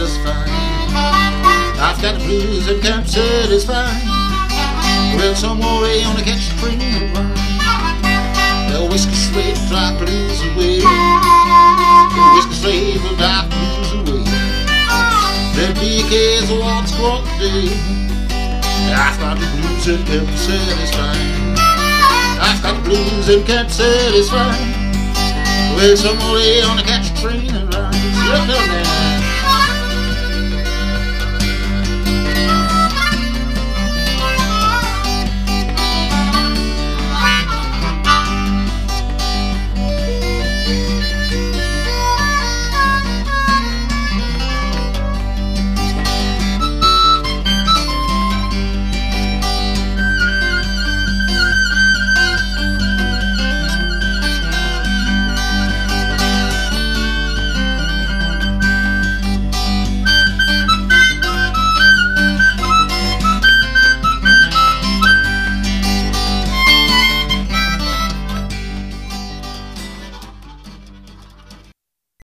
satisfy. I've got the blues and can't satisfy. Well, some more way on to catch the train and run. The whiskey slave will drive blues away. The whiskey slave will drive blues away. There'll be a case of waltz for today. I've got the blues and can't satisfy. I've got the blues and can't satisfy. Well, some more way on to catch a train and run. Look up now.